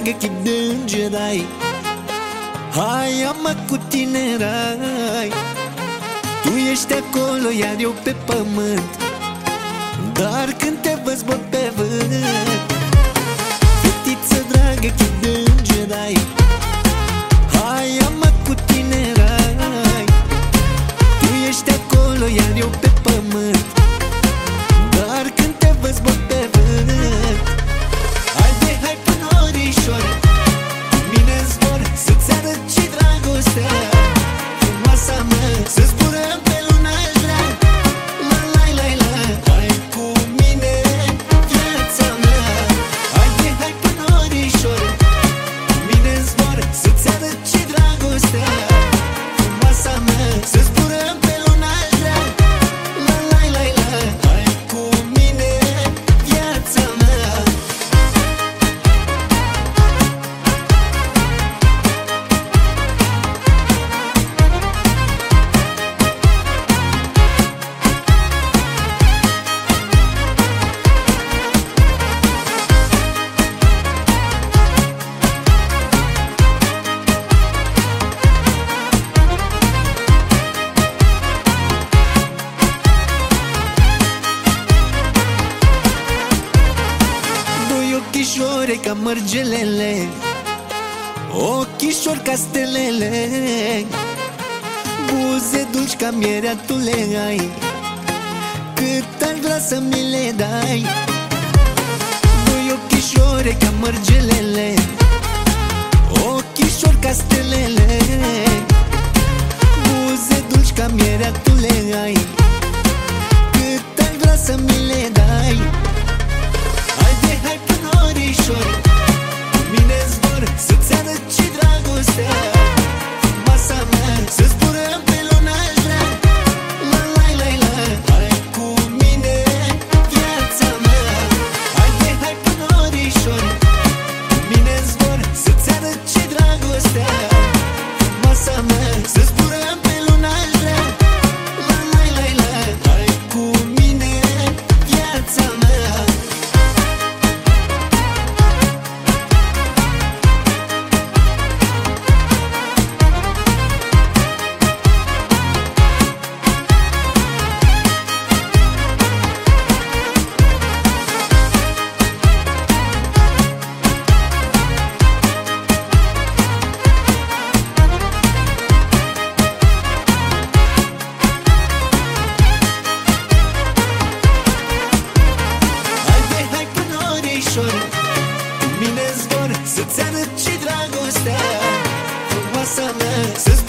dragă, chip de îngerai. Hai, am cu tine în rai. Tu ești acolo, iar eu pe pământ, dar când te văd zbor pe vânt. Fetiță dragă, chip de îngerai. Hai, am cu tine în rai. Tu ești acolo, iar eu pe pământ, dar când te văd zbor pe vânt. Haide, hai până orișor, cu mine în zbor, să-ți arăt ce dragostea. Frumoasa mă, să zburăm pe luna aș vrea. La la la la, hai cu mine, viața mea. Haide, hai până orișor, cu mine în zbor, să-ți arăt ce dragostea. Frumoasa mă, să zburăm pe luna aș vrea. La la la la, hai cu mine, viața mea. Ochișori ca mărgelele, ochișori ca stelele, buze dulci ca mierea tu le ai, cât aș vrea să mi le dai. Doi ochișori ca mărgelele, ochișori ca stelele, buze dulci ca mierea tu le ai, cât aș vrea să mi le dai. Haide, hai până orișor, cu mine în zbor, să-ți arăt ce dragostea. Frumoasa mea, să zburăm pe luna aș vrea. La la la la, hai cu mine, viața mea. Haide, hai până orișor, cu mine în zbor, să-ți arăt ce dragostea. Frumoasa mea, să zburăm pe luna aș vrea. La la la la, hai cu mine, viața mea. Cu mine în zbor, să-ți arăt ce dragostea. Frumoasa mea, să